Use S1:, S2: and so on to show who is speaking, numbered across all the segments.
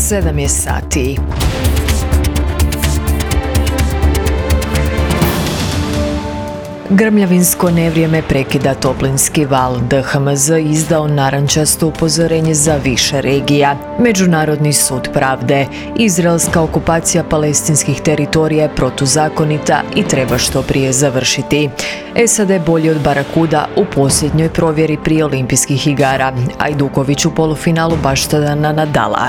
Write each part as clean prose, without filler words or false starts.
S1: 7 je sati. Grmljavinsko nevrijeme prekida toplinski val. DHMZ izdao narančasto upozorenje za više regija. Međunarodni sud pravde. Izraelska okupacija palestinskih teritorija je protuzakonita i treba što prije završiti. SAD bolji od Barakuda u posljednjoj provjeri prije olimpijskih igara. Ajduković u polufinalu baštada na Nadala.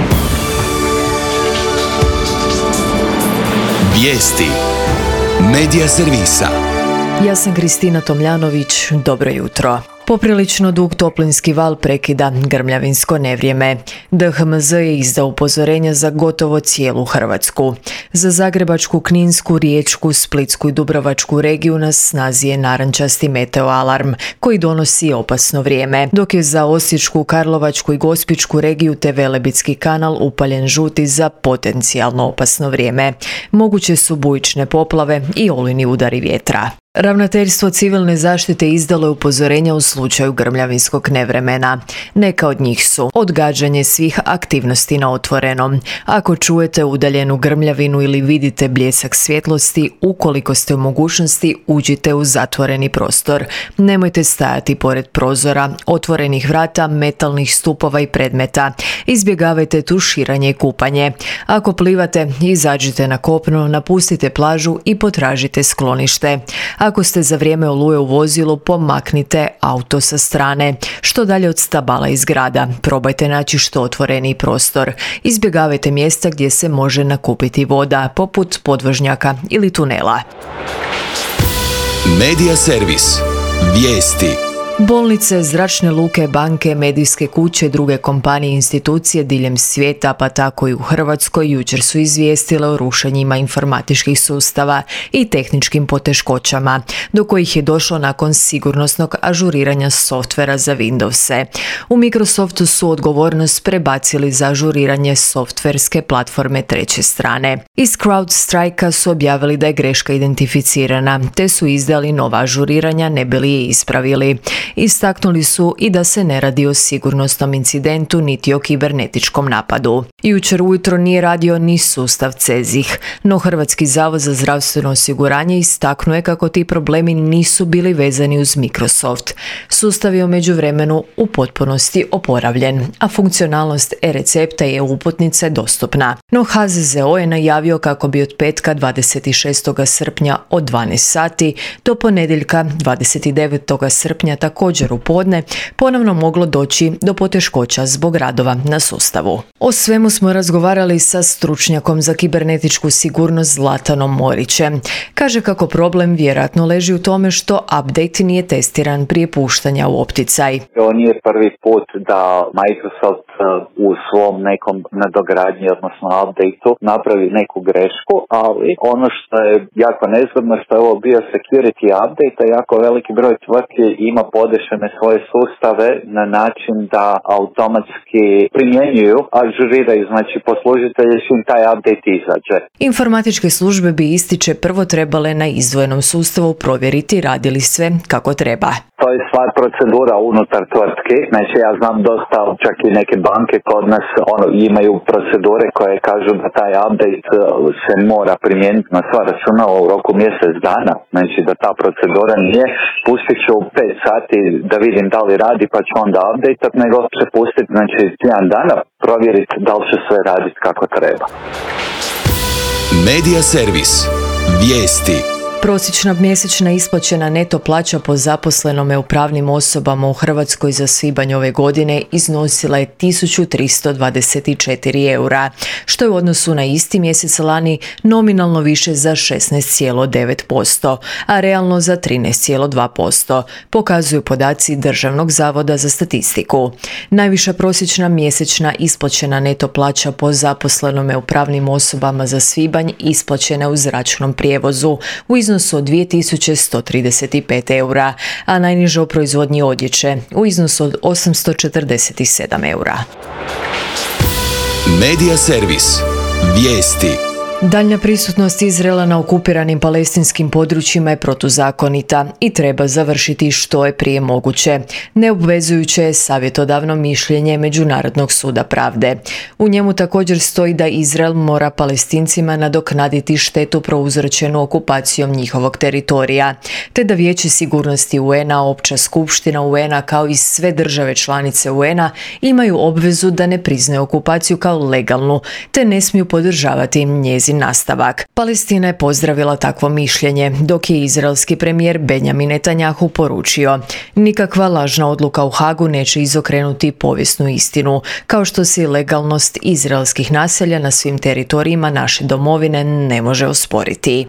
S2: Vijesti Medija servisa.
S1: Ja sam Kristina Tomljanović, dobro jutro. Poprilično dug toplinski val prekida grmljavinsko nevrijeme. DHMZ je izdao upozorenja za gotovo cijelu Hrvatsku. Za Zagrebačku, Kninsku, Riječku, Splitsku i Dubrovačku regiju na snazi je narančasti meteo alarm koji donosi opasno vrijeme, dok je za Osječku, Karlovačku i Gospićku regiju te Velebitski kanal upaljen žuti za potencijalno opasno vrijeme. Moguće su bujične poplave i olujni udari vjetra. Ravnateljstvo civilne zaštite izdalo je upozorenja u slučaju grmljavinskog nevremena. Neka od njih su odgađanje svih aktivnosti na otvorenom. Ako čujete udaljenu grmljavinu ili vidite bljesak svjetlosti, ukoliko ste u mogućnosti, uđite u zatvoreni prostor. Nemojte stajati pored prozora, otvorenih vrata, metalnih stupova i predmeta. Izbjegavajte tuširanje i kupanje. Ako plivate, izađite na kopno, napustite plažu i potražite sklonište. Ako ste za vrijeme oluje u vozilu, pomaknite auto sa strane. Što dalje od stabala i zgrada. Probajte naći što otvoreniji prostor. Izbjegavajte mjesta gdje se može nakupiti voda, poput podvožnjaka ili tunela.
S2: Medija servis. Vijesti.
S1: Bolnice, zračne luke, banke, medijske kuće, druge kompanije i institucije diljem svijeta, pa tako i u Hrvatskoj, jučer su izvijestile o rušenjima informatičkih sustava i tehničkim poteškoćama, do kojih je došlo nakon sigurnosnog ažuriranja softvera za Windowse. U Microsoftu su odgovornost prebacili za ažuriranje softverske platforme treće strane. Iz CrowdStrike-a su objavili da je greška identificirana, te su izdali nova ažuriranja ne bi li je ispravili. Istaknuli su i da se ne radi o sigurnosnom incidentu niti o kibernetičkom napadu. Jučer ujutro nije radio ni sustav CEZIH, no Hrvatski zavod za zdravstveno osiguranje istaknuo je kako ti problemi nisu bili vezani uz Microsoft. Sustav je u međuvremenu u potpunosti oporavljen, a funkcionalnost e-recepta i e-uputnice dostupna. No HZZO je najavio kako bi od petka 26. srpnja od 12 sati do ponedjeljka 29. srpnja također u podne ponovno moglo doći do poteškoća zbog radova na sustavu. O svemu smo razgovarali sa stručnjakom za kibernetičku sigurnost Zlatanom Morićem. Kaže kako problem vjerojatno leži u tome što update nije testiran prije puštanja u opticaj.
S3: Ovo nije prvi put da Microsoft u svom nekom nadogradnji, odnosno updateu, napravi neku grešku, ali ono što je jako nezgodno što je ovo bio security update, a jako veliki broj tvrtki ima podešene svoje sustave na način da automatski primjenjuju, ažuriraju, znači poslužitelji čim taj update izađe.
S1: Informatičke službe bi, ističe, prvo trebale na izdvojenom sustavu provjeriti radi li sve kako treba.
S3: To je stvar procedura unutar tvrtke, znači ja znam dosta, čak i neke banke kod nas imaju procedure koje kažu da taj update se mora primijeniti na sva računala u roku mjesec dana, znači da ta procedura nije pustit ću 5 sati da vidim da li radi pa ću onda update, nego se pustiti, znači jedan dana provjeriti da li će sve raditi kako treba.
S2: Medija servis. Vijesti.
S1: Prosječna mjesečna isplaćena neto plaća po zaposlenome u pravnim osobama u Hrvatskoj za svibanj ove godine iznosila je 1324 eura, što je u odnosu na isti mjesec lani nominalno više za 16,9%, a realno za 13,2%, pokazuju podaci Državnog zavoda za statistiku. Najviša prosječna mjesečna isplaćena neto plaća po zaposlenome u pravnim osobama za svibanj isplaćena u zračnom prijevozu u iznosu od 2135 eura, a najniža u proizvodnji odjeće u iznosu od 847 eura.
S2: Medija servis. Vijesti.
S1: Daljnja prisutnost Izraela na okupiranim palestinskim područjima je protuzakonita i treba završiti što je prije moguće. Neobvezujuće je savjetodavno mišljenje Međunarodnog suda pravde. U njemu također stoji da Izrael mora Palestincima nadoknaditi štetu prouzročenu okupacijom njihovog teritorija, te da Vijeće sigurnosti UN-a, Opća skupština UN-a kao i sve države članice UN-a imaju obvezu da ne priznaju okupaciju kao legalnu, te ne smiju podržavati njezin nastavak. Palestina je pozdravila takvo mišljenje, dok je izraelski premijer Benjamin Netanjahu poručio: nikakva lažna odluka u Hagu neće izokrenuti povijesnu istinu, kao što se legalnost izraelskih naselja na svim teritorijima naše domovine ne može osporiti.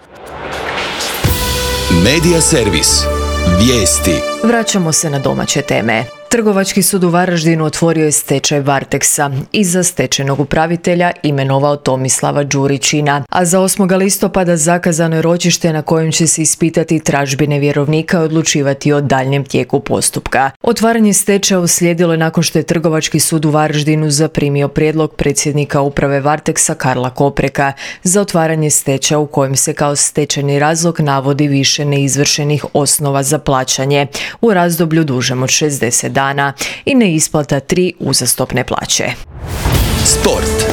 S2: Medija servis. Vijesti.
S1: Vraćamo se na domaće teme. Trgovački sud u Varaždinu otvorio je stečaj Varteksa i za stečajnog upravitelja imenovao Tomislava Đurićina, a za 8. listopada zakazano je ročište na kojem će se ispitati tražbine vjerovnika i odlučivati o daljnjem tijeku postupka. Otvaranje stečaja uslijedilo je nakon što je Trgovački sud u Varaždinu zaprimio prijedlog predsjednika uprave Varteksa Karla Kopreka za otvaranje stečaja u kojem se kao stečajni razlog navodi više neizvršenih osnova za plaćanje u razdoblju dužem od 60 dana i neisplata 3 uzastopne plaće.
S2: Sport.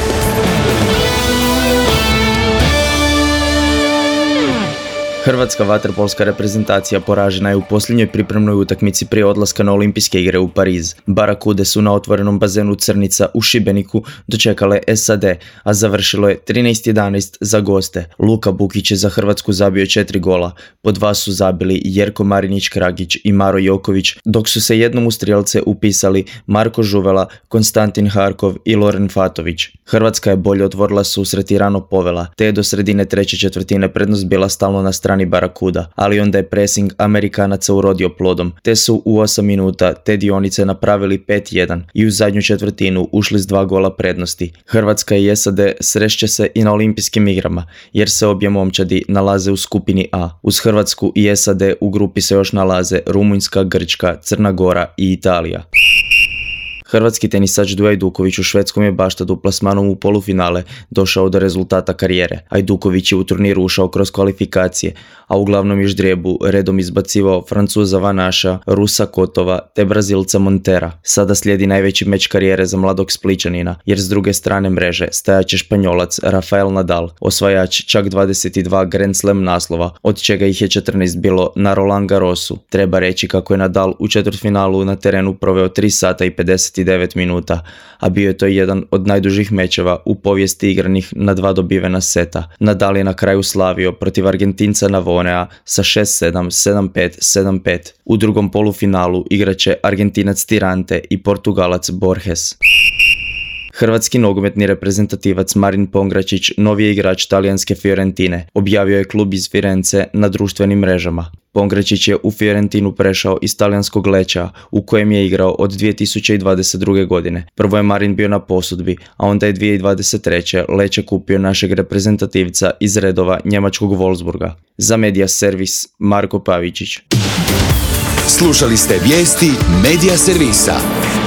S4: Hrvatska vaterpolska reprezentacija poražena je u posljednjoj pripremnoj utakmici prije odlaska na Olimpijske igre u Pariz. Barakude su na otvorenom bazenu Crnica u Šibeniku dočekale SAD, a završilo je 13-11 za goste. Luka Bukić je za Hrvatsku zabio 4 gola, po 2 su zabili Jerko Marinić-Kragić i Maro Joković, dok su se jednom u strijelce upisali Marko Žuvela, Konstantin Harkov i Loren Fatović. Hrvatska je bolje otvorila susret i rano povela, te je do sredine treće četvrtine prednost bila stalno na strani Barakuda, ali onda je presing Amerikanaca urodio plodom, te su u 8 minuta te dionice napravili 5-1 i u zadnju četvrtinu ušli s 2 gola prednosti. Hrvatska i SAD srešće se i na olimpijskim igrama, jer se obje momčadi nalaze u skupini A. Uz Hrvatsku i SAD u grupi se još nalaze Rumunjska, Grčka, Crna Gora i Italija. Hrvatski tenisač Dujo Ajduković u švedskom je Baštadu plasmanom u polufinale došao do rezultata karijere. Ajduković je u turniru ušao kroz kvalifikacije, a u glavnom je ždrijebu redom izbacivao Francuza Vanaša, Rusa Kotova te Brazilca Montera. Sada slijedi najveći meč karijere za mladog Splićanina, jer s druge strane mreže stajat će Španjolac Rafael Nadal, osvajač čak 22 Grand Slam naslova, od čega ih je 14 bilo na Roland Garrosu. Treba reći kako je Nadal u četvrtfinalu na terenu proveo 3 sata i 59 minuta, a bio je to jedan od najdužih mečeva u povijesti igranih na 2 dobivena seta. Nadal je na kraju slavio protiv Argentinca Navonea sa 6-7, 7-5, 7-5. U drugom polufinalu igraće Argentinac Tirante i Portugalac Borges. Hrvatski nogometni reprezentativac Marin Pongračić novi je igrač talijanske Fiorentine, objavio je klub iz Firence na društvenim mrežama. Pongračić je u Fiorentinu prešao iz talijanskog Leča, u kojem je igrao od 2022. godine. Prvo je Marin bio na posudbi, a onda je 2023. Leče kupio našeg reprezentativca iz redova njemačkog Wolfsburga. Za Medija servis Marko Pavičić.
S2: Slušali ste vijesti Medija servisa.